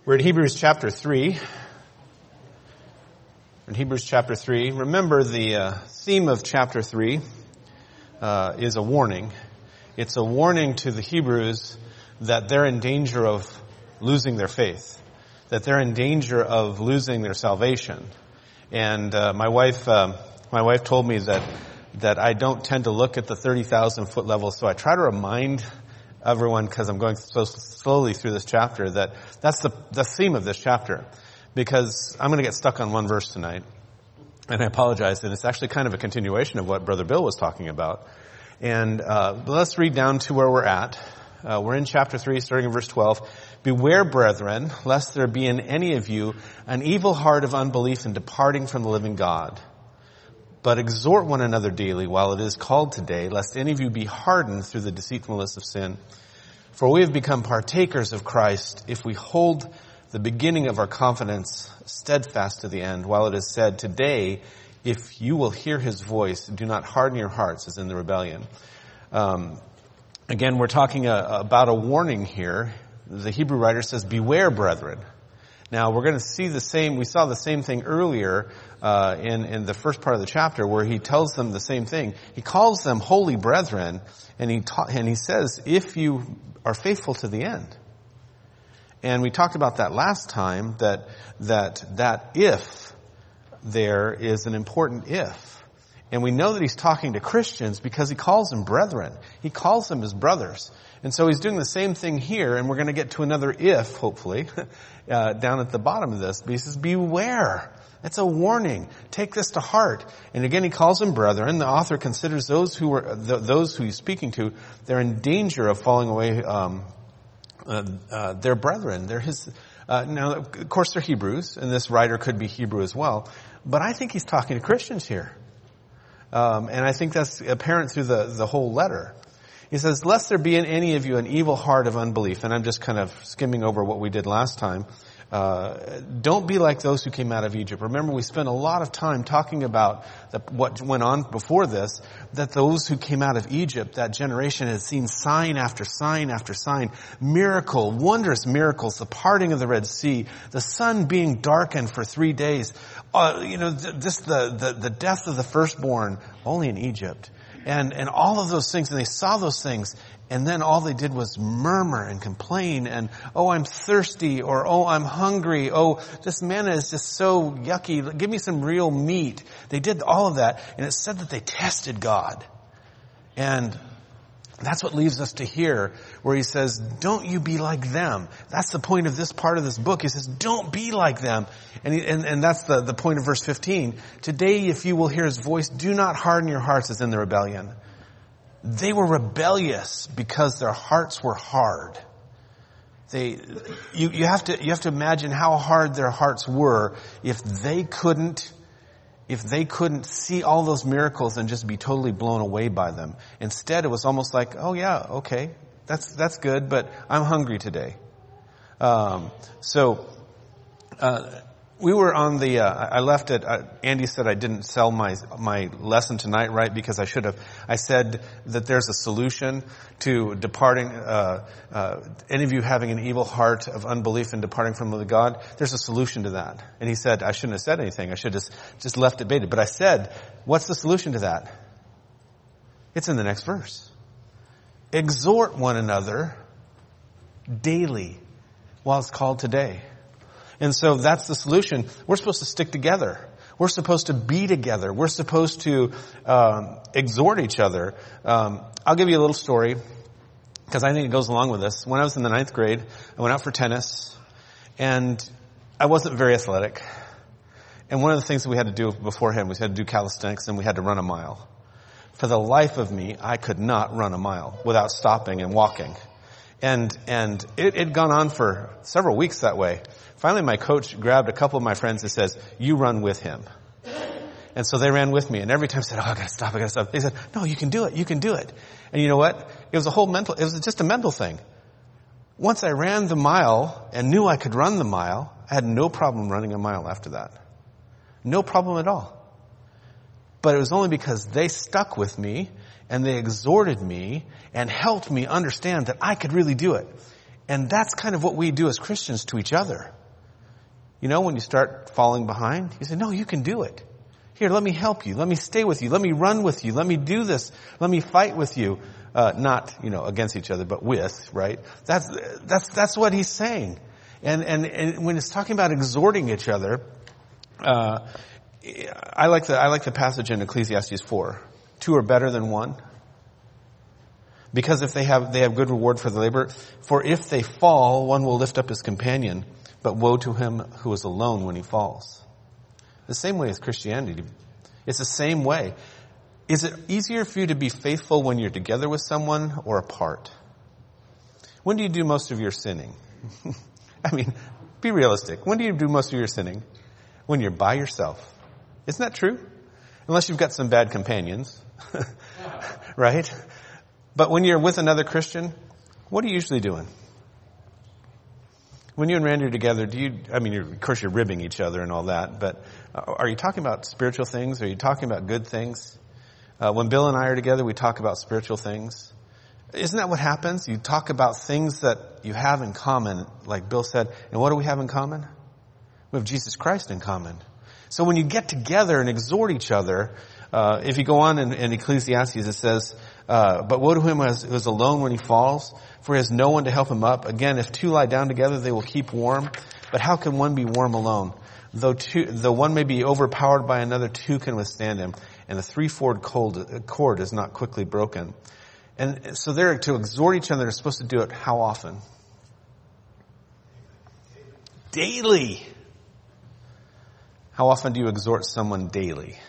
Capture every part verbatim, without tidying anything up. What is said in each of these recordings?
We're in Hebrews chapter three. In Hebrews chapter three, remember the uh, theme of chapter three uh, is a warning. It's a warning to the Hebrews that they're in danger of losing their faith, that they're in danger of losing their salvation. And uh, my wife, uh, my wife told me that that I don't tend to look at the thirty thousand foot level, so I try to remind everyone, because I'm going so slowly through this chapter, that that's the, the theme of this chapter. Because I'm going to get stuck on one verse tonight. And I apologize, and it's actually kind of a continuation of what Brother Bill was talking about. And uh, let's read down to where we're at. Uh, we're in chapter three, starting in verse twelve. Beware, brethren, lest there be in any of you an evil heart of unbelief in departing from the living God. But exhort one another daily while it is called today, lest any of you be hardened through the deceitfulness of sin. For we have become partakers of Christ if we hold the beginning of our confidence steadfast to the end, while it is said, today, if you will hear his voice, do not harden your hearts as in the rebellion. Um, again, we're talking a, about a warning here. The Hebrew writer says, beware, brethren. Now, we're going to see the same, we saw the same thing earlier uh, in, in the first part of the chapter where he tells them the same thing. He calls them holy brethren, and he ta- and he says, if you are faithful to the end. And we talked about that last time, that that that if there is an important if. And we know that he's talking to Christians because he calls them brethren. He calls them his brothers. And so he's doing the same thing here, and we're going to get to another if, hopefully, uh, down at the bottom of this. But he says, beware. It's a warning. Take this to heart. And again, he calls them brethren. The author considers those who are, those who he's speaking to, they're in danger of falling away, um, uh, uh, they're brethren. They're his, uh, now, of course, they're Hebrews, and this writer could be Hebrew as well. But I think he's talking to Christians here. Um, and I think that's apparent through the, the whole letter. He says, lest there be in any of you an evil heart of unbelief. And I'm just kind of skimming over what we did last time. Uh, don't be like those who came out of Egypt. Remember, we spent a lot of time talking about the, what went on before this, that those who came out of Egypt, that generation had seen sign after sign after sign, miracle, wondrous miracles, the parting of the Red Sea, the sun being darkened for three days, uh, you know, just the, the, the death of the firstborn only in Egypt. And, and all of those things, and they saw those things, and then all they did was murmur and complain and, oh, I'm thirsty, or, oh, I'm hungry, oh, this manna is just so yucky, give me some real meat. They did all of that, and it said that they tested God. And that's what leaves us to here, where he says, don't you be like them. That's the point of this part of this book. He says, don't be like them. And, he, and, and that's the, the point of verse fifteen. Today, if you will hear his voice, do not harden your hearts as in the rebellion. They were rebellious because their hearts were hard. They, you, you have to, you have to imagine how hard their hearts were if they couldn't If they couldn't see all those miracles and just be totally blown away by them. Instead, it was almost like, oh yeah, okay, that's that's good, but I'm hungry today. Um, so uh, we were on the. Uh, I left it. Uh, Andy said I didn't sell my my lesson tonight, right? Because I should have. I said that there's a solution to departing. Uh, uh, any of you having an evil heart of unbelief and departing from the God, there's a solution to that. And he said I shouldn't have said anything. I should have just left it baited. But I said, what's the solution to that? It's in the next verse. Exhort one another daily while it's called today. And so that's the solution. We're supposed to stick together. We're supposed to be together. We're supposed to um, exhort each other. Um, I'll give you a little story because I think it goes along with this. When I was in the ninth grade, I went out for tennis, and I wasn't very athletic. And one of the things that we had to do beforehand was we had to do calisthenics, and we had to run a mile. For the life of me, I could not run a mile without stopping and walking. And and it had gone on for several weeks that way. Finally, my coach grabbed a couple of my friends and says, you run with him. And so they ran with me. And every time I said, oh, I gotta stop, I gotta stop. They said, no, you can do it, you can do it. And you know what? It was a whole mental, it was just a mental thing. Once I ran the mile and knew I could run the mile, I had no problem running a mile after that. No problem at all. But it was only because they stuck with me and they exhorted me and helped me understand that I could really do it. And that's kind of what we do as Christians to each other. You know, when you start falling behind, you say, no, you can do it. Here, let me help you. Let me stay with you. Let me run with you. Let me do this. Let me fight with you. Uh, not, you know, against each other, but with, right? That's, that's, that's what he's saying. And, and, and when it's talking about exhorting each other, uh, I like the, I like the passage in Ecclesiastes four. Two are better than one. Because if they have, they have good reward for the labor. For if they fall, one will lift up his companion, but woe to him who is alone when he falls. The same way as Christianity. It's the same way. Is it easier for you to be faithful when you're together with someone or apart? When do you do most of your sinning? I mean, be realistic. When do you do most of your sinning? When you're by yourself. Isn't that true? Unless you've got some bad companions. Right? But when you're with another Christian, what are you usually doing? When you and Randy are together, do you, I mean, you're, of course you're ribbing each other and all that, but are you talking about spiritual things? Are you talking about good things? Uh, when Bill and I are together, we talk about spiritual things. Isn't that what happens? You talk about things that you have in common, like Bill said. And what do we have in common? We have Jesus Christ in common. So when you get together and exhort each other, uh, if you go on in, in Ecclesiastes, it says, uh, but woe to him who is, who is alone when he falls, for he has no one to help him up. Again, if two lie down together, they will keep warm. But how can one be warm alone? Though two, though one may be overpowered by another, two can withstand him. And the threefold cord is not quickly broken. And so they're to exhort each other. They're supposed to do it how often? Daily. How often do you exhort someone daily?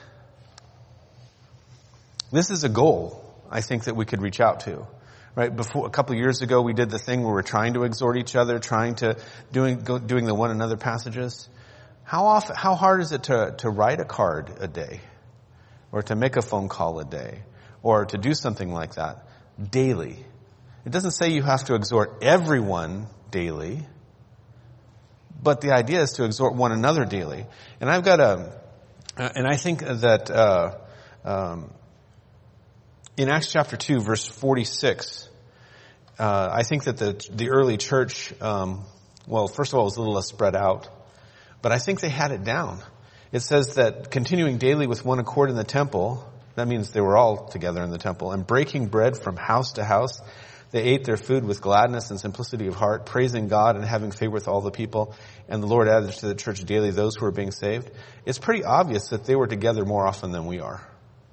This is a goal, I think, that we could reach out to. Right? Before, a couple of years ago, we did the thing where we're trying to exhort each other, trying to, doing, go, doing the one another passages. How often, how hard is it to, to write a card a day? Or to make a phone call a day, or to do something like that daily. It doesn't say you have to exhort everyone daily, but the idea is to exhort one another daily. And I've got a, and I think that uh, um, in Acts chapter two, verse forty-six, uh, I think that the the early church, um, well, first of all, was a little less spread out, but I think they had it down. It says that continuing daily with one accord in the temple, that means they were all together in the temple, and breaking bread from house to house, they ate their food with gladness and simplicity of heart, praising God and having favor with all the people. And the Lord added to the church daily those who were being saved. It's pretty obvious that they were together more often than we are.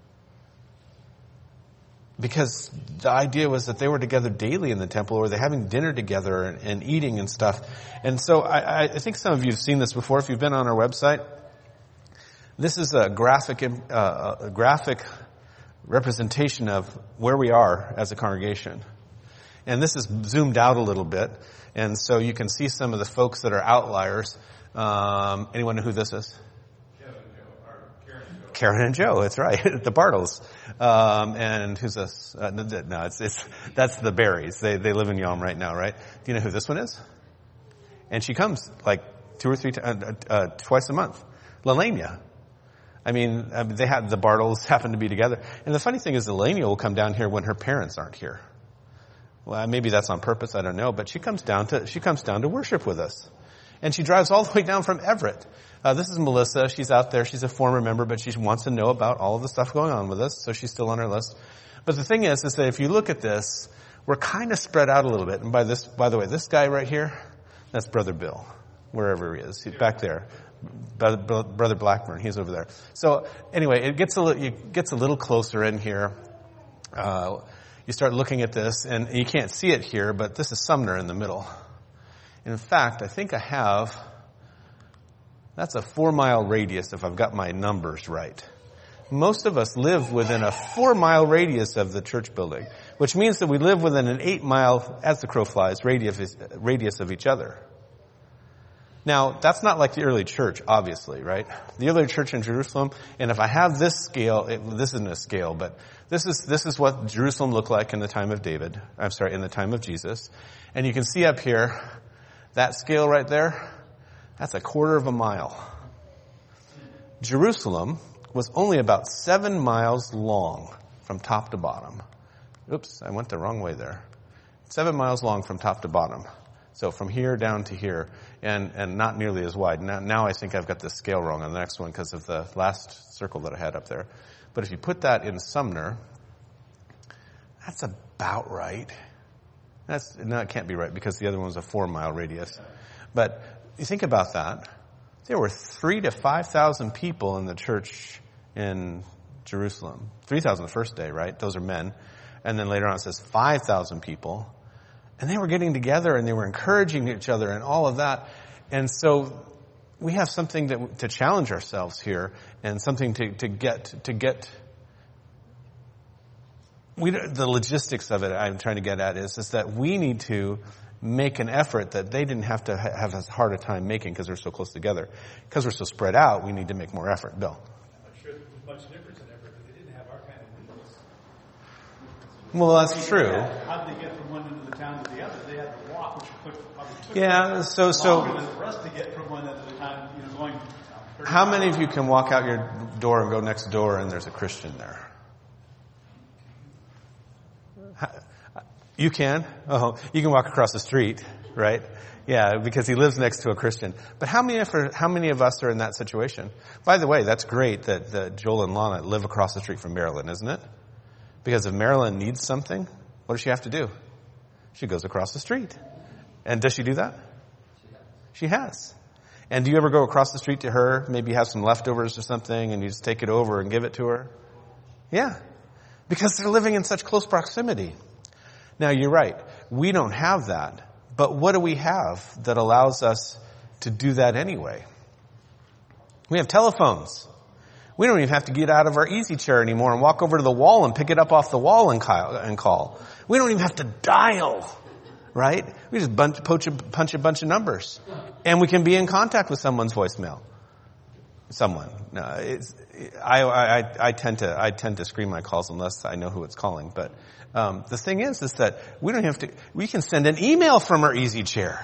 Because the idea was that they were together daily in the temple, or they're having dinner together and, and eating and stuff. And so I, I think some of you have seen this before if you've been on our website. This is a graphic, uh, a graphic representation of where we are as a congregation. And this is zoomed out a little bit. And so you can see some of the folks that are outliers. Um, anyone know who this is? Kevin and Joe, or Karen and Joe. Karen and Joe, that's right. The Bartles. Um, and who's this? Uh, no, it's, it's, that's the Berries. They, they live in Yom right now, right? Do you know who this one is? And she comes like two or three, t- uh, uh, twice a month. Lelania. I mean, I mean, they had, the Bartles happen to be together. And the funny thing is, Elenia will come down here when her parents aren't here. Well, maybe that's on purpose, I don't know, but she comes down to, she comes down to worship with us. And she drives all the way down from Everett. Uh, this is Melissa. She's out there. She's a former member, but she wants to know about all of the stuff going on with us, so she's still on our list. But the thing is, is that if you look at this, we're kind of spread out a little bit. And by this, by the way, this guy right here, that's Brother Bill, wherever he is. He's back there. Brother Blackburn, he's over there. So anyway, it gets a little, it gets a little closer in here. Uh, you start looking at this, and you can't see it here, but this is Sumner in the middle. And in fact, I think I have, that's a four mile radius if I've got my numbers right. Most of us live within a four mile radius of the church building, which means that we live within an eight mile, as the crow flies, radius, radius of each other. Now, that's not like the early church, obviously, right? The early church in Jerusalem, and if I have this scale, it, this isn't a scale, but this is, this is what Jerusalem looked like in the time of David. I'm sorry, in the time of Jesus. And you can see up here, that scale right there, that's a quarter of a mile. Jerusalem was only about seven miles long from top to bottom. Oops, I went the wrong way there. Seven miles long from top to bottom. So from here down to here, and, and not nearly as wide. Now, now I think I've got the scale wrong on the next one because of the last circle that I had up there. But if you put that in Sumner, that's about right. That's, no, it can't be right because the other one was a four mile radius. But you think about that. There were three to five thousand people in the church in Jerusalem. Three thousand the first day, right? Those are men. And then later on it says five thousand people. And they were getting together and they were encouraging each other and all of that. And so we have something that, to challenge ourselves here and something to, to get, to get, we, the logistics of it I'm trying to get at is, is that we need to make an effort that they didn't have to ha- have as hard a time making because they're so close together. Because we're so spread out, we need to make more effort. Bill? I'm not sure there's much difference in effort because they didn't have our kind of needs. Well, that's true. How did they get from one end of the town to the other? They had to walk, which probably took yeah, so, so, longer than for us to get from one end of the town, you know, going. Uh, how many of you can walk out your door and go next door and there's a Christian there? You can? Oh, you can walk across the street, right? Yeah, because he lives next to a Christian. But how many of, how many of us are in that situation? By the way, that's great that, that Joel and Lana live across the street from Marilyn, isn't it? Because if Marilyn needs something, what does she have to do? She goes across the street. And does she do that? She has. And do you ever go across the street to her, maybe have some leftovers or something, and you just take it over and give it to her? Yeah. Because they're living in such close proximity. Now, you're right. We don't have that. But what do we have that allows us to do that anyway? We have telephones. We don't even have to get out of our easy chair anymore and walk over to the wall and pick it up off the wall and call. We don't even have to dial, right? We just bunch, punch, a, punch a bunch of numbers. And we can be in contact with someone's voicemail. Someone. No, it's, I, I, I tend to, I tend to screen my calls unless I know who it's calling. But, um, the thing is, is that we don't have to, we can send an email from our easy chair.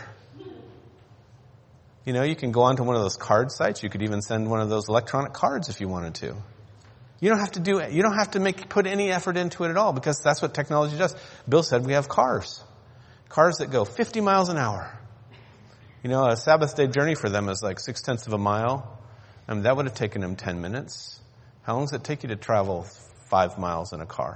You know, you can go onto one of those card sites. You could even send one of those electronic cards if you wanted to. You don't have to do it. You don't have to make, put any effort into it at all because that's what technology does. Bill said we have cars. Cars that go fifty miles an hour. You know, a Sabbath day journey for them is like six tenths of a mile. I mean, that would have taken them ten minutes. How long does it take you to travel five miles in a car?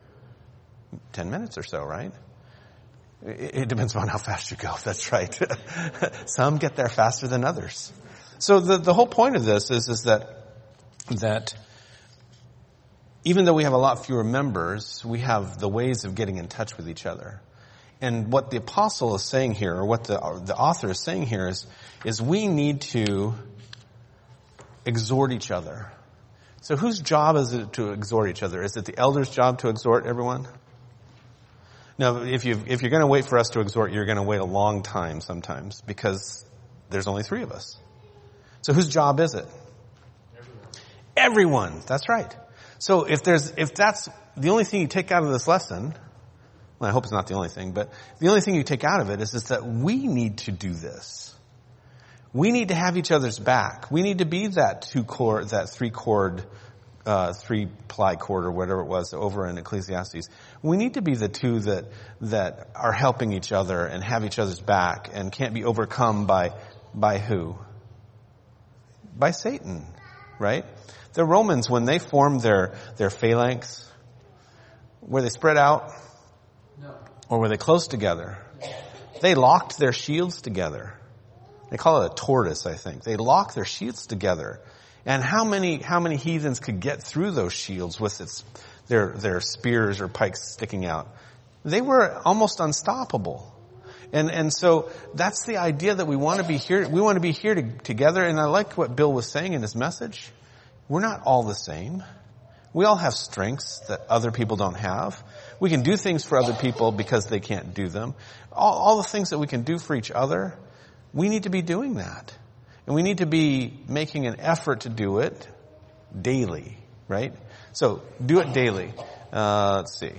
Ten minutes or so, right? It, it depends on how fast you go. That's right. Some get there faster than others. So the, the whole point of this is, is that, that even though we have a lot fewer members, we have the ways of getting in touch with each other. And what the apostle is saying here, or what the, the author is saying here is, is we need to exhort each other. So whose job is it to exhort each other? Is it the elder's job to exhort everyone? Now, if you if you're going to wait for us to exhort, you're going to wait a long time sometimes because there's only three of us. So whose job is it? Everyone. Everyone. That's right. So if there's if that's the only thing you take out of this lesson, well, I hope it's not the only thing, but the only thing you take out of it is, is that we need to do this. We need to have each other's back. We need to be that two chord, that three chord, uh, three ply chord or whatever it was over in Ecclesiastes. We need to be the two that, that are helping each other and have each other's back and can't be overcome by, by who? By Satan, right? The Romans, when they formed their, their phalanx, were they spread out? No. Or were they close together? They locked their shields together. They call it a tortoise, I think. They lock their shields together. And how many, how many heathens could get through those shields with its, their, their spears or pikes sticking out? They were almost unstoppable. And, and so that's the idea that we want to be here, we want to be here to, together. And I like what Bill was saying in his message. We're not all the same. We all have strengths that other people don't have. We can do things for other people because they can't do them. All, all the things that we can do for each other, we need to be doing that. And we need to be making an effort to do it daily, right? So, do it daily. Uh, let's see.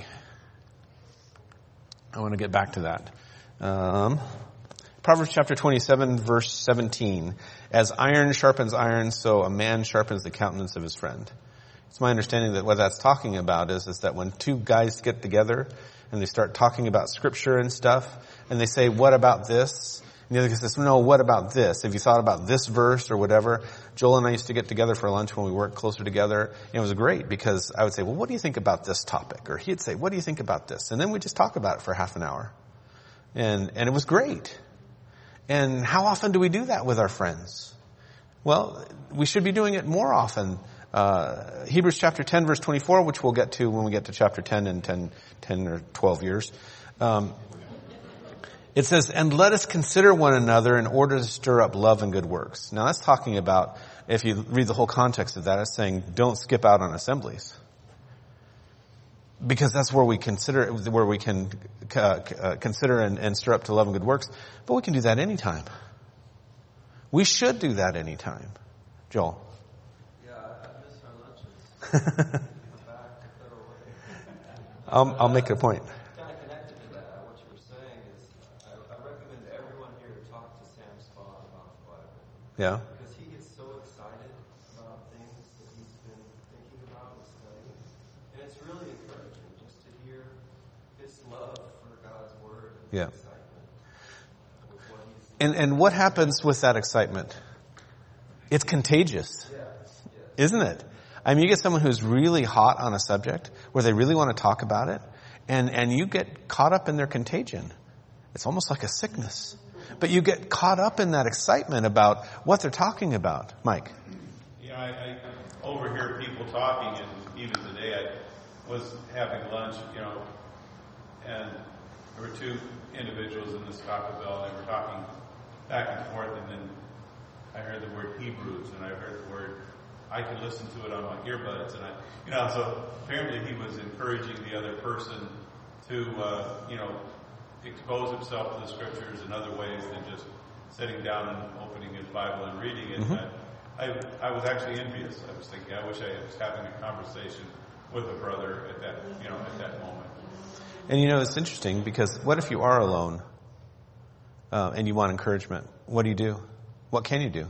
I want to get back to that. Um, Proverbs chapter twenty-seven, verse seventeen. As iron sharpens iron, so a man sharpens the countenance of his friend. It's my understanding that what that's talking about is, is that when two guys get together and they start talking about scripture and stuff, and they say, what about this? And the other guy says, no, what about this? Have you thought about this verse or whatever? Joel and I used to get together for lunch when we worked closer together. And it was great because I would say, well, what do you think about this topic? Or he'd say, what do you think about this? And then we'd just talk about it for half an hour. And, and it was great. And how often do we do that with our friends? Well, we should be doing it more often. Uh, Hebrews chapter ten, verse twenty-four, which we'll get to when we get to chapter ten in ten, ten or twelve years. Um, It says, and let us consider one another in order to stir up love and good works. Now that's talking about, if you read the whole context of that, it's saying don't skip out on assemblies. Because that's where we consider, where we can uh, uh, consider and, and stir up to love and good works. But we can do that anytime. We should do that anytime. Joel? Yeah, I miss our lunches. I'll, I'll make a point. Yeah. Because he gets so excited about things that he's been thinking about and studying. And it's really encouraging just to hear his love for God's word and yeah. excitement with what he's and and what happens with that excitement? It's contagious. Yes, yes. Isn't it? I mean, you get someone who's really hot on a subject where they really want to talk about it, and, and you get caught up in their contagion. It's almost like a sickness. But you get caught up in that excitement about what they're talking about. Mike? Yeah, I, I overhear people talking, and even today I was having lunch, you know, and there were two individuals in this Taco Bell, and they were talking back and forth, and then I heard the word Hebrews, and I heard the word, I could listen to it on my earbuds, and I, you know, so apparently he was encouraging the other person to, uh, you know, expose himself to the scriptures in other ways than just sitting down and opening his Bible and reading it. Mm-hmm. I, I, I was actually envious. I was thinking, I wish I was having a conversation with a brother at that, you know, at that moment. And you know, it's interesting because what if you are alone uh, and you want encouragement? What do you do? What can you do?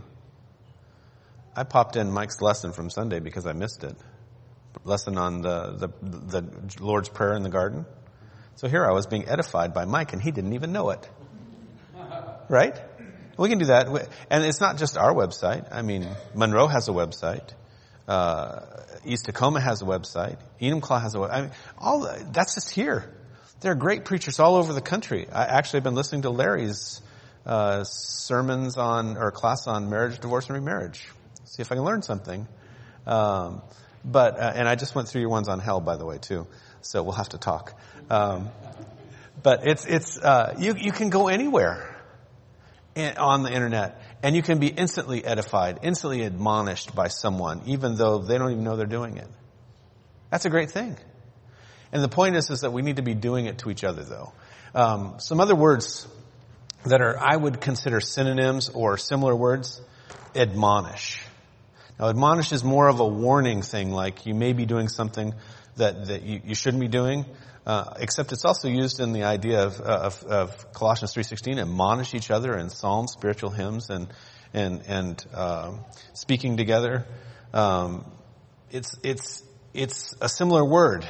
I popped in Mike's lesson from Sunday because I missed it. Lesson on the, the, the Lord's Prayer in the garden. So here I was being edified by Mike, and he didn't even know it. Right? We can do that. And it's not just our website. I mean, Monroe has a website. Uh, East Tacoma has a website. Enumclaw has a website. I mean, all the, that's just here. There are great preachers all over the country. I actually have been listening to Larry's uh, sermons on, or class on marriage, divorce, and remarriage. See if I can learn something. Um, but, uh, and I just went through your ones on hell, by the way, too. So we'll have to talk. Um, but it's, it's, uh, you, you can go anywhere in, on the internet, and you can be instantly edified, instantly admonished by someone, even though they don't even know they're doing it. That's a great thing. And the point is, is that we need to be doing it to each other, though. Um, some other words that are, I would consider synonyms or similar words, admonish. Now, admonish is more of a warning thing, like you may be doing something that, that you, you shouldn't be doing, uh, except it's also used in the idea of, of, of Colossians three sixteen, admonish each other in psalms, spiritual hymns, and, and, and, uh, speaking together. Um, it's, it's, it's a similar word.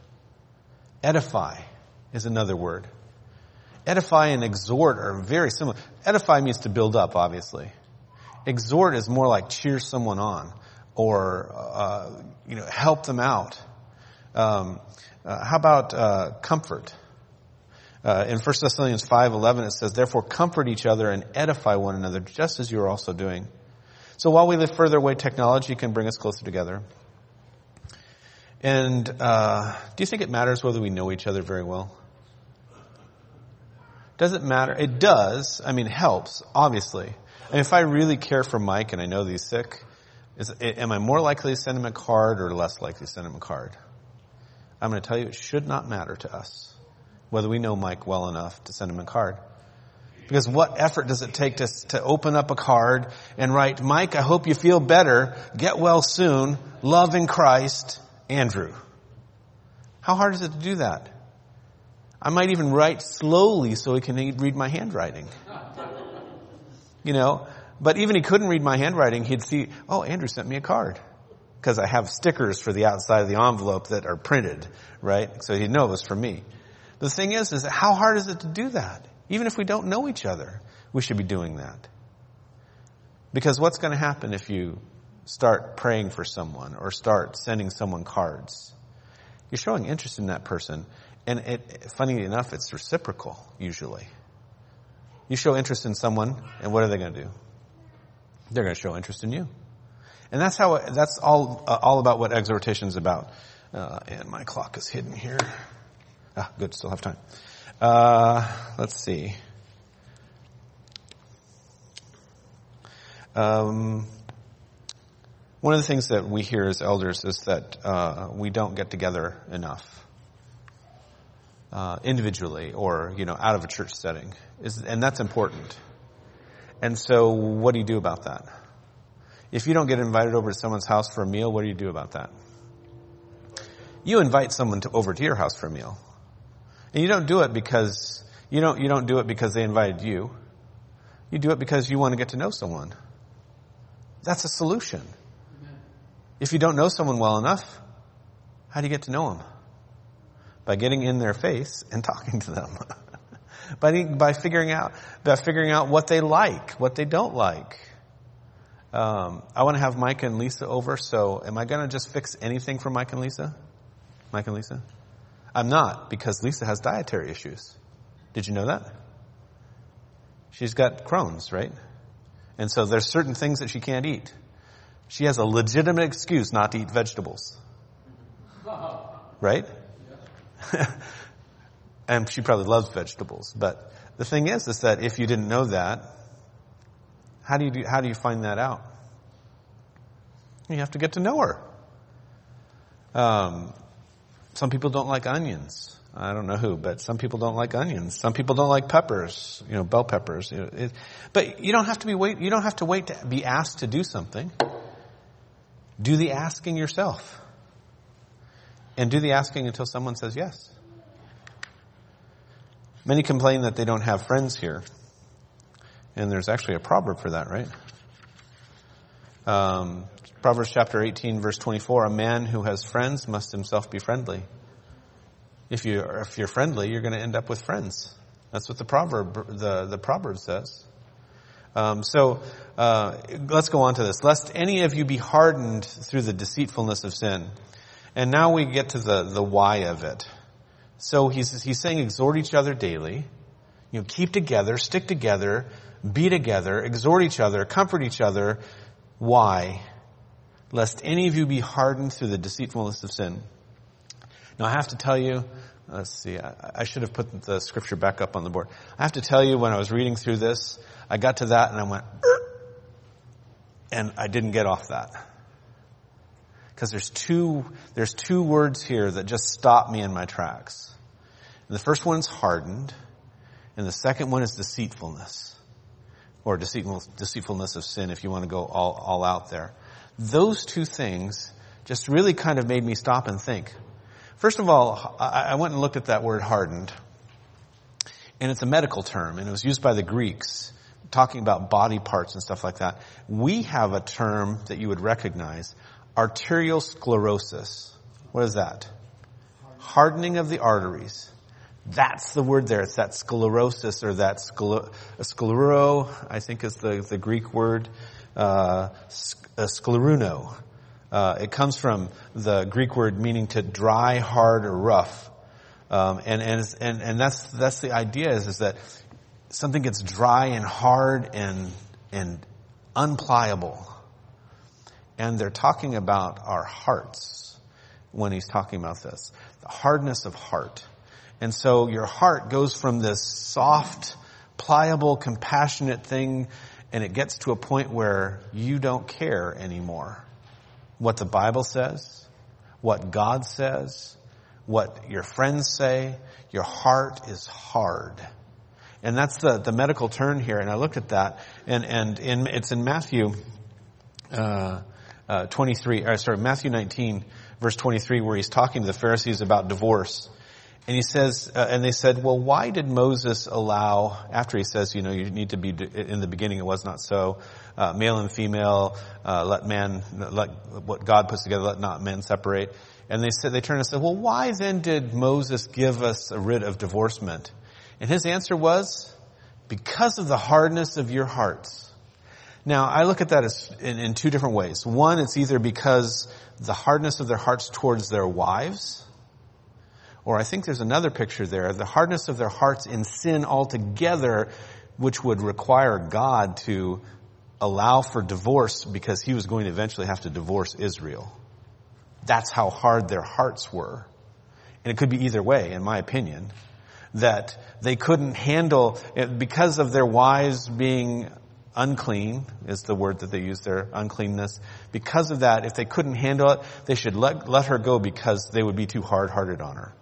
Edify is another word. Edify and exhort are very similar. Edify means to build up, obviously. Exhort is more like cheer someone on or, uh, you know, help them out. Um, uh, how about, uh, comfort? Uh, in First Thessalonians five eleven, it says, therefore comfort each other and edify one another, just as you are also doing. So while we live further away, technology can bring us closer together. And, uh, do you think it matters whether we know each other very well? Does it matter? It does. I mean, it helps, obviously. And if I really care for Mike and I know that he's sick, is, am I more likely to send him a card or less likely to send him a card? I'm going to tell you it should not matter to us whether we know Mike well enough to send him a card. Because what effort does it take to, to open up a card and write, Mike, I hope you feel better, get well soon, love in Christ, Andrew. How hard is it to do that? I might even write slowly so he can read my handwriting. You know, but even he couldn't read my handwriting, he'd see, oh, Andrew sent me a card. Because I have stickers for the outside of the envelope that are printed, right? So he'd know it was from me. The thing is, is how hard is it to do that? Even if we don't know each other, we should be doing that. Because what's going to happen if you start praying for someone or start sending someone cards? You're showing interest in that person. And it, funny enough, it's reciprocal, usually. You show interest in someone, and what are they going to do? They're going to show interest in you. And that's how, that's all, uh, all about what exhortation is about. Uh, and my clock is hidden here. Ah, good, still have time. Uh, let's see. Um, one of the things that we hear as elders is that uh, we don't get together enough. Uh, individually or, you know, out of a church setting. Is, and that's important. And so what do you do about that? If you don't get invited over to someone's house for a meal, what do you do about that? You invite someone to, over to your house for a meal. And you don't do it because, you don't, you don't do it because they invited you. You do it because you want to get to know someone. That's a solution. Amen. If you don't know someone well enough, how do you get to know them? By getting in their face and talking to them. by, by figuring out, by figuring out what they like, what they don't like. Um, I want to have Mike and Lisa over, so am I going to just fix anything for Mike and Lisa? Mike and Lisa? I'm not, because Lisa has dietary issues. Did you know that? She's got Crohn's, right? And so there's certain things that she can't eat. She has a legitimate excuse not to eat vegetables. Right? And she probably loves vegetables. But the thing is, is that if you didn't know that, how do you do, how do you find that out? You have to get to know her. Um, some people don't like onions. I don't know who, but some people don't like onions. Some people don't like peppers, you know, bell peppers. You know, it, but you don't have to be wait. You don't have to wait to be asked to do something. Do the asking yourself. And do the asking until someone says yes. Many complain that they don't have friends here. And there's actually a proverb for that, right? Um, Proverbs chapter eighteen, verse twenty-four, a man who has friends must himself be friendly. If you if you're friendly, you're going to end up with friends. That's what the proverb the, the proverb says. Um, so uh, let's go on to this. Lest any of you be hardened through the deceitfulness of sin. And now we get to the, the why of it. So he's, he's saying exhort each other daily. You know, keep together, stick together, be together, exhort each other, comfort each other. Why? Lest any of you be hardened through the deceitfulness of sin. Now I have to tell you, let's see, I, I should have put the scripture back up on the board. I have to tell you, when I was reading through this, I got to that and I went, and I didn't get off that. Because there's two, there's two words here that just stop me in my tracks. And the first one's hardened, and the second one is deceitfulness. Or deceitful, deceitfulness of sin, if you want to go all, all out there. Those two things just really kind of made me stop and think. First of all, I, I went and looked at that word hardened. And it's a medical term, and it was used by the Greeks, talking about body parts and stuff like that. We have a term that you would recognize. Arteriosclerosis. What is that? Hardening of the arteries. That's the word there. It's that sclerosis, or that scler- sclero, I think is the, the Greek word, uh, scleruno. Uh, it comes from the Greek word meaning to dry, hard, or rough. Um, and, and, and, and that's, that's the idea is, is that something gets dry and hard and, and unpliable. And they're talking about our hearts when he's talking about this. The hardness of heart. And so your heart goes from this soft, pliable, compassionate thing, and it gets to a point where you don't care anymore what the Bible says, what God says, what your friends say. Your heart is hard. And that's the, the medical term here. And I looked at that, and, and in, it's in Matthew, uh, Uh, twenty-three, or sorry, Matthew nineteen, verse twenty-three, where he's talking to the Pharisees about divorce. And he says, uh, and they said, well, why did Moses allow, after he says, you know, you need to be, in the beginning it was not so, uh, male and female, uh, let man, let what God puts together, let not men separate. And they said, they turned and said, well, why then did Moses give us a writ of divorcement? And his answer was, because of the hardness of your hearts. Now, I look at that as in, in two different ways. One, it's either because the hardness of their hearts towards their wives, or I think there's another picture there, the hardness of their hearts in sin altogether, which would require God to allow for divorce because he was going to eventually have to divorce Israel. That's how hard their hearts were. And it could be either way, in my opinion, that they couldn't handle, because of their wives being unclean, is the word that they use there, uncleanness. Because of that, if they couldn't handle it, they should let, let her go because they would be too hard-hearted on her.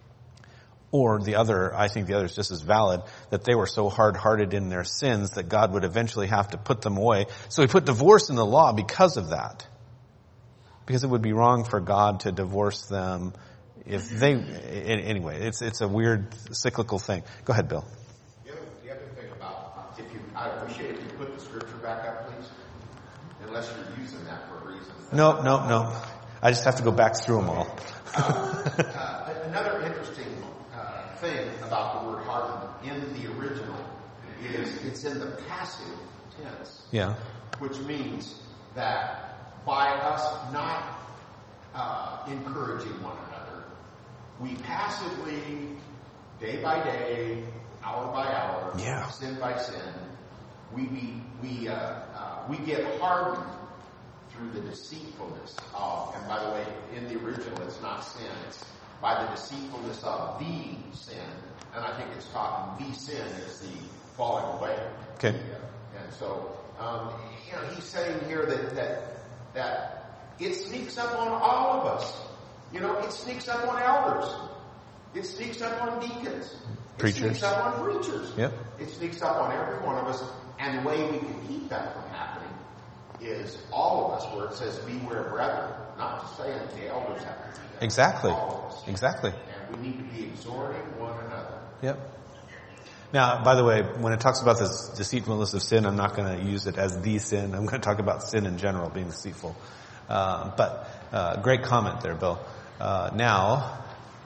Or the other, I think the other is just as valid, that they were so hard-hearted in their sins that God would eventually have to put them away. So he put divorce in the law because of that. Because it would be wrong for God to divorce them if they, anyway, it's it's a weird cyclical thing. Go ahead, Bill. The other, the other thing about, if you, I appreciate if you put the scripture back up, please. Unless you're using that for a reason. No, no, no. I just have to go back through them all. uh, uh, another interesting uh, thing about the word hardened in the original is it's in the passive tense. Yeah. Which means that by us not uh, encouraging one another, we passively, day by day, hour by hour, yeah. sin by sin, we be, we uh, uh, we get hardened through the deceitfulness of, and by the way, in the original it's not sin, it's by the deceitfulness of the sin, and I think it's talking the sin is the falling away. Okay. Yeah. And so, um, you know, he's saying here that that that it sneaks up on all of us. You know, it sneaks up on elders. It sneaks up on deacons. Preachers. It sneaks up on preachers. Yep. It sneaks up on every one of us. And the way we can keep that from happening is all of us, where it says, beware brethren. Not just saying the elders have to do that. Exactly. All of us. Exactly. And we need to be exhorting one another. Yep. Now, by the way, when it talks about this deceitfulness of sin, I'm not going to use it as the sin. I'm going to talk about sin in general, being deceitful. Uh, but uh, great comment there, Bill. Uh, now,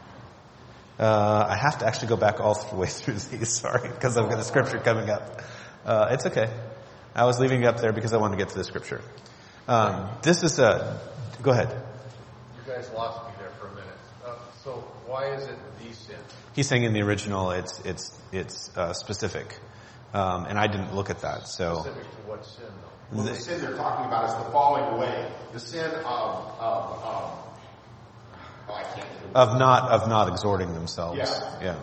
uh, I have to actually go back all the way through these, sorry, because I've got the scripture coming up. Uh, it's okay. I was leaving it up there because I wanted to get to the scripture. Um, this is a, go ahead. You guys lost me there for a minute. Uh, so why is it the sin? He's saying in the original it's it's it's uh, specific, um, and I didn't look at that. So Specific to what sin, though? Well, the sin they're talking about is the falling away. The sin of, of, of oh, I can't do it. of not of not exhorting themselves. Yeah. Yeah.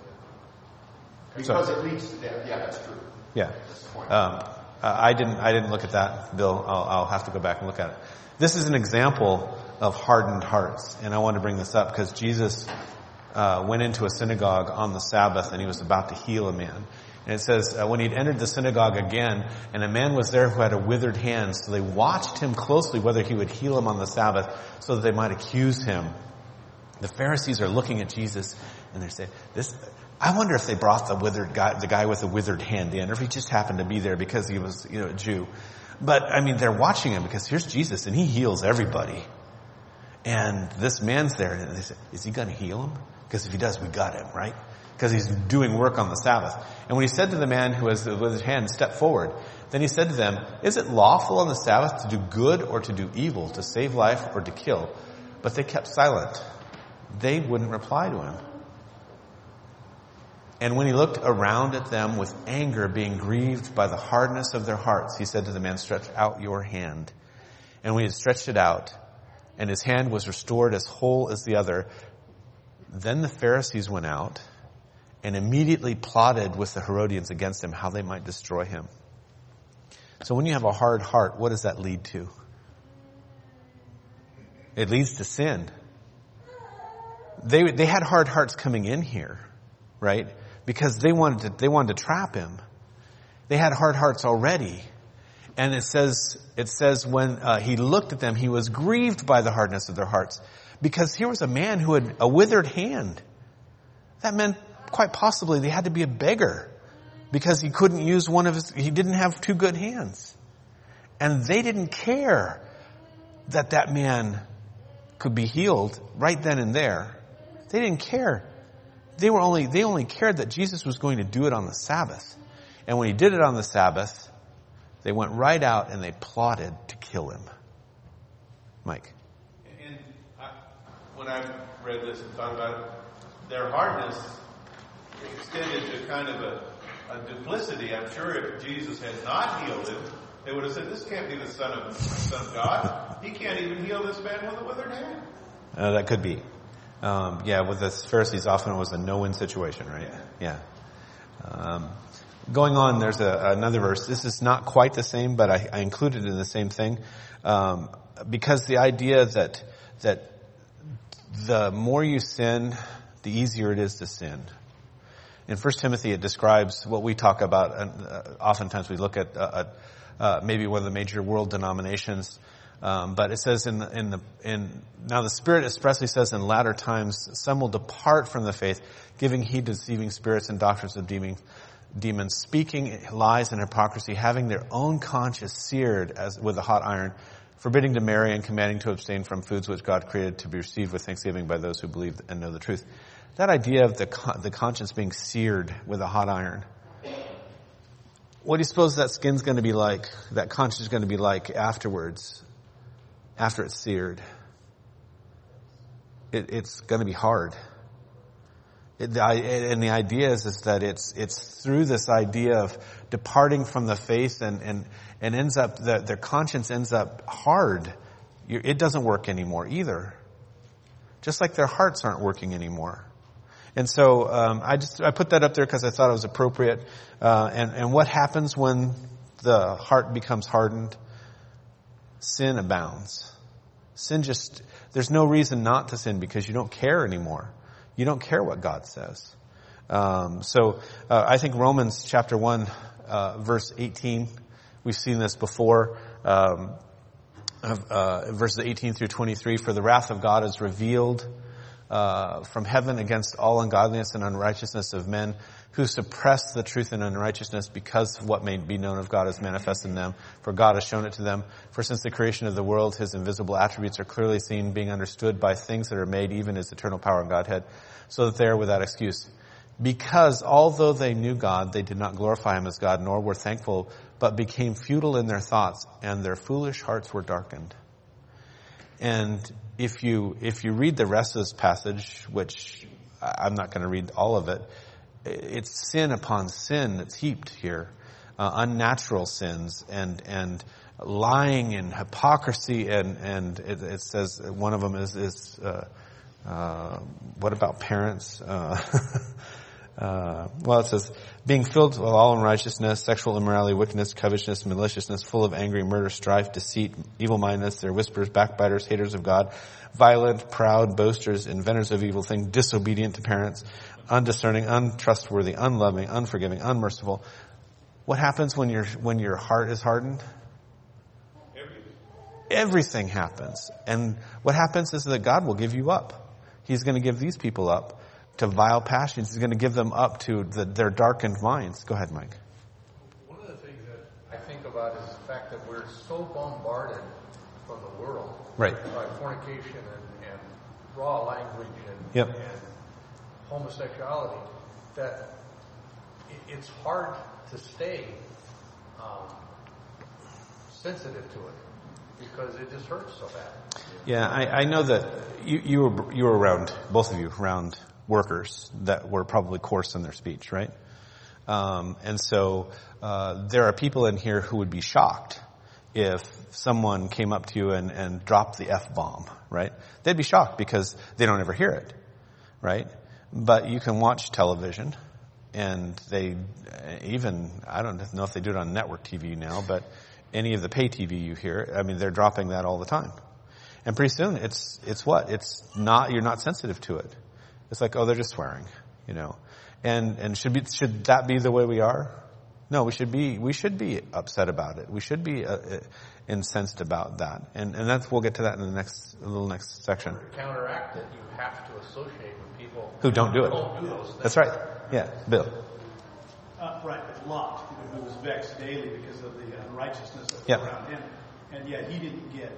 Because So- it leads to death. Yeah, that's true. Yeah. That's the point. Um, uh, I didn't I didn't look at that, Bill. I'll, I'll have to go back and look at it. This is an example of hardened hearts, and I want to bring this up because Jesus uh, went into a synagogue on the Sabbath, and he was about to heal a man. And it says, uh, when he'd entered the synagogue again, and a man was there who had a withered hand, so they watched him closely whether he would heal him on the Sabbath, so that they might accuse him. The Pharisees are looking at Jesus, and they're saying, "This." I wonder if they brought the withered guy, the guy with the withered hand in, or if he just happened to be there because he was, you know, a Jew. But, I mean, they're watching him because here's Jesus and he heals everybody. And this man's there and they say, is he going to heal him? Because if he does, we got him, right? Because he's doing work on the Sabbath. And when he said to the man who has the withered hand, step forward, then he said to them, is it lawful on the Sabbath to do good or to do evil, to save life or to kill? But they kept silent. They wouldn't reply to him. And when he looked around at them with anger, being grieved by the hardness of their hearts, he said to the man, stretch out your hand. And when he had stretched it out, and his hand was restored as whole as the other, then the Pharisees went out and immediately plotted with the Herodians against him, how they might destroy him. So when you have a hard heart, what does that lead to? It leads to sin. They they had hard hearts coming in here, right? Because they wanted to, they wanted to trap him. They had hard hearts already. And it says, it says when uh, he looked at them, he was grieved by the hardness of their hearts. Because here was a man who had a withered hand. That meant quite possibly they had to be a beggar. Because he couldn't use one of his, he didn't have two good hands. And they didn't care that that man could be healed right then and there. They didn't care. They were only, they only cared that Jesus was going to do it on the Sabbath. And when he did it on the Sabbath, they went right out and they plotted to kill him. Mike. And I, when I read this and thought about it, their hardness extended to kind of a, a duplicity. I'm sure if Jesus had not healed him, they would have said, this can't be the Son of, son of God. He can't even heal this man with a withered hand. Uh, that could be. Um, yeah, with the Pharisees, often it was a no-win situation, right? Yeah. Um, going on, there's a, another verse. This is not quite the same, but I, I included it in the same thing. Um, because the idea that, that the more you sin, the easier it is to sin. In First Timothy, it describes what we talk about, and uh, oftentimes we look at, uh, uh, maybe one of the major world denominations. Um, but it says in the, in the, in, now the Spirit expressly says in latter times, some will depart from the faith, giving heed to deceiving spirits and doctrines of demons, demons, speaking lies and hypocrisy, having their own conscience seared as with a hot iron, forbidding to marry and commanding to abstain from foods which God created to be received with thanksgiving by those who believe and know the truth. That idea of the, the conscience being seared with a hot iron. What do you suppose that skin's going to be like, that conscience is going to be like afterwards? After it's seared, it, it's going to be hard. It, the, and the idea is, is that it's it's through this idea of departing from the faith and and, and ends up the, their conscience ends up hard. You, it doesn't work anymore either. Just like their hearts aren't working anymore. And so um, I just I put that up there because I thought it was appropriate. Uh, and and what happens when the heart becomes hardened? Sin abounds. Sin just, there's no reason not to sin because you don't care anymore. You don't care what God says. Um, so uh, I think Romans chapter one, uh, verse eighteen, we've seen this before, um, uh, verses eighteen through twenty-three, for the wrath of God is revealed uh, from heaven against all ungodliness and unrighteousness of men who suppress the truth in unrighteousness, because what may be known of God is manifest in them, for God has shown it to them. For since the creation of the world, his invisible attributes are clearly seen, being understood by things that are made, even his eternal power and Godhead, so that they are without excuse. Because although they knew God, they did not glorify him as God, nor were thankful, but became futile in their thoughts, and their foolish hearts were darkened. And if you if you read the rest of this passage, which I'm not going to read all of it, it's sin upon sin that's heaped here, uh, unnatural sins and and lying and hypocrisy, and and it, it says one of them is is uh, uh, what about parents? Uh, uh, well, it says being filled with all unrighteousness, sexual immorality, wickedness, covetousness, maliciousness, full of angry, murder, strife, deceit, evil-mindedness. They're whisperers, backbiters, haters of God, violent, proud, boasters, inventors of evil things, disobedient to parents, undiscerning, untrustworthy, unloving, unforgiving, unmerciful. What happens when your when your heart is hardened? Everything. Everything happens. And what happens is that God will give you up. He's going to give these people up to vile passions. He's going to give them up to the, their darkened minds. Go ahead, Mike. One of the things that I think about is the fact that we're so bombarded from the world, right, by fornication and, and raw language and, yep. and homosexuality, that it's hard to stay um, sensitive to it because it just hurts so bad. Yeah, I, I know that you, you were you were around, both of you, around workers that were probably coarse in their speech, right? Um, and so uh, there are people in here who would be shocked if someone came up to you and, and dropped the F-bomb, right? They'd be shocked because they don't ever hear it, right? But you can watch television, and they even, I don't know if they do it on network T V now, but any of the pay T V you hear, I mean, they're dropping that all the time. And pretty soon it's, it's what? It's not, you're not sensitive to it. It's like, oh, they're just swearing, you know. And, and should be, should that be the way we are? No, we should be, we should be upset about it. We should be uh, incensed about that. And, and that's, we'll get to that in the next, a little next section. To counteract it, you have to associate with people who don't do it. Don't do those things. That's right. Yeah, Bill. Uh, right, but Lot, who was vexed daily because of the unrighteousness that was yep. around him, and yet he didn't get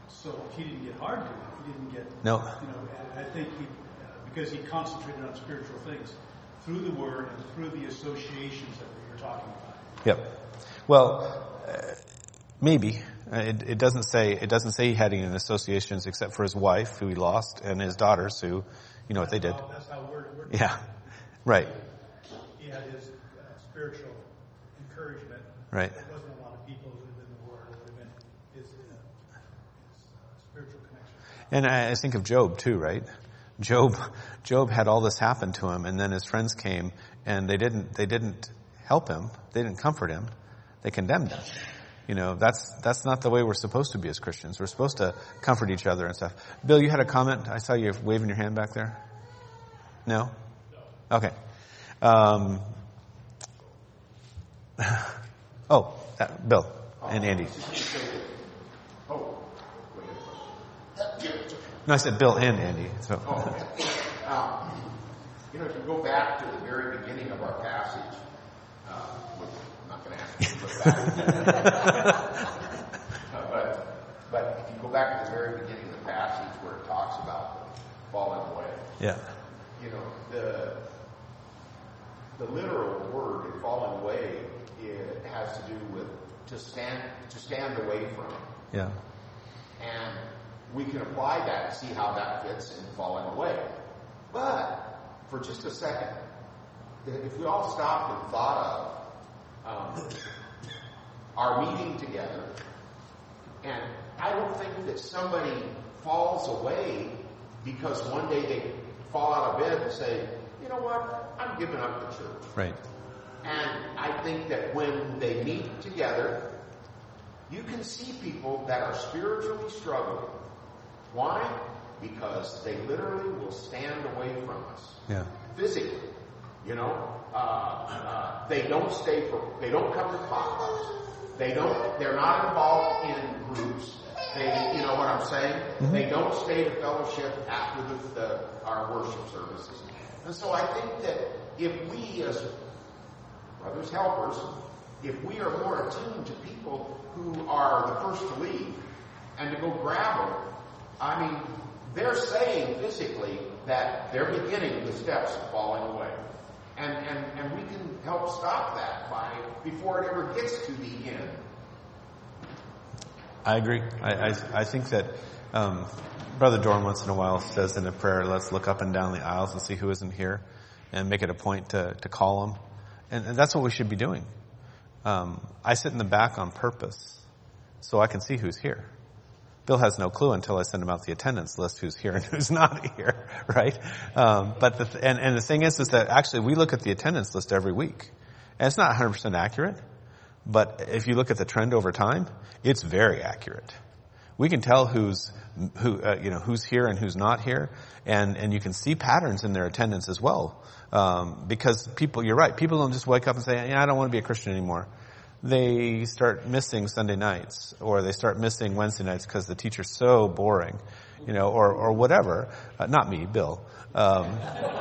So he didn't get hard to him. He didn't get, No. you know, I think he, uh, because he concentrated on spiritual things through the Word and through the associations that we were talking about. Yep. Well, uh, maybe. Uh, It, it doesn't say, it doesn't say he had any associations except for his wife, who he lost, and his daughters, who, you know what they did. How- That's how Word works. Yeah. Right. He had his uh, spiritual encouragement. Right. There wasn't a lot of people who would have been the Word. It would have been his, uh, his uh, spiritual connection. And I, I think of Job too, right? Job, Job had all this happen to him, and then his friends came, and they didn't, they didn't help him. They didn't comfort him. They condemned him. You know, that's, that's not the way we're supposed to be as Christians. We're supposed to comfort each other and stuff. Bill, you had a comment? I saw you waving your hand back there. No? Okay. Um, oh, uh, Bill and Andy. Oh, No, I said Bill and Andy. So. oh okay. um, you know, if you go back to the very beginning of our passage, uh, which I'm not going to ask you to look back, uh, but but if you go back to the very beginning of the passage where it talks about falling away, Yeah. you know, the the literal word in falling away, it has to do with to stand to stand away from. Yeah. And we can apply that and see how that fits in falling away. But for just a second, if we all stopped and thought of um, our meeting together, and I don't think that somebody falls away because one day they fall out of bed and say, you know what, I'm giving up the church. Right. And I think that when they meet together, you can see people that are spiritually struggling. Why? Because they literally will stand away from us. Yeah. Physically. You know? Uh, uh, they don't stay for, they don't come to potlucks. They don't, they're not involved in groups. They, you know what I'm saying? Mm-hmm. They don't stay to fellowship after the, the, our worship services. And so I think that if we as brothers helpers, if we are more attuned to people who are the first to leave and to go grab them, I mean, they're saying physically that they're beginning the steps of falling away. And, and, and we can help stop that by before it ever gets to the end. I agree. I, I, I think that um, Brother Dorn once in a while says in a prayer, let's look up and down the aisles and see who isn't here and make it a point to, to call them. And, and that's what we should be doing. Um, I sit in the back on purpose so I can see who's here. Bill has no clue until I send him out the attendance list who's here and who's not here, right? Um, but the th- and, and the thing is, is that actually we look at the attendance list every week, and it's not one hundred percent accurate. But if you look at the trend over time, it's very accurate. We can tell who's who, uh, you know, who's here and who's not here, and and you can see patterns in their attendance as well. Um, because people, you're right, people don't just wake up and say, yeah, I don't want to be a Christian anymore. They start missing Sunday nights, or they start missing Wednesday nights because the teacher's so boring, you know, or or whatever. Uh, not me, Bill. Um,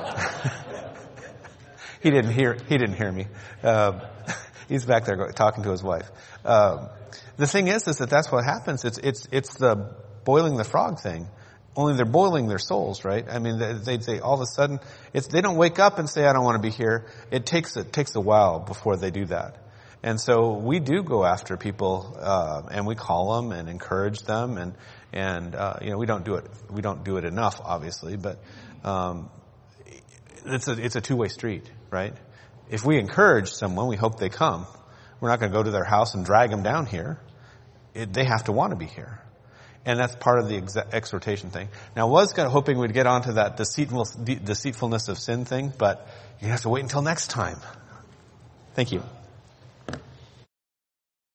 he didn't hear. He didn't hear me. Um, he's back there talking to his wife. Um, the thing is, is that that's what happens. It's it's it's the boiling the frog thing. Only they're boiling their souls, right? I mean, they, they, they all of a sudden, it's they don't wake up and say, I don't want to be here. It takes it takes a while before they do that. And so we do go after people, uh, and we call them and encourage them, and and uh, you know we don't do it we don't do it enough, obviously, but um, it's a it's a two way street, right? If we encourage someone, we hope they come. We're not going to go to their house and drag them down here. It, they have to want to be here, and that's part of the ex- exhortation thing. Now, I was kind of hoping we'd get onto that deceitful de- deceitfulness of sin thing, but you have to wait until next time. Thank you.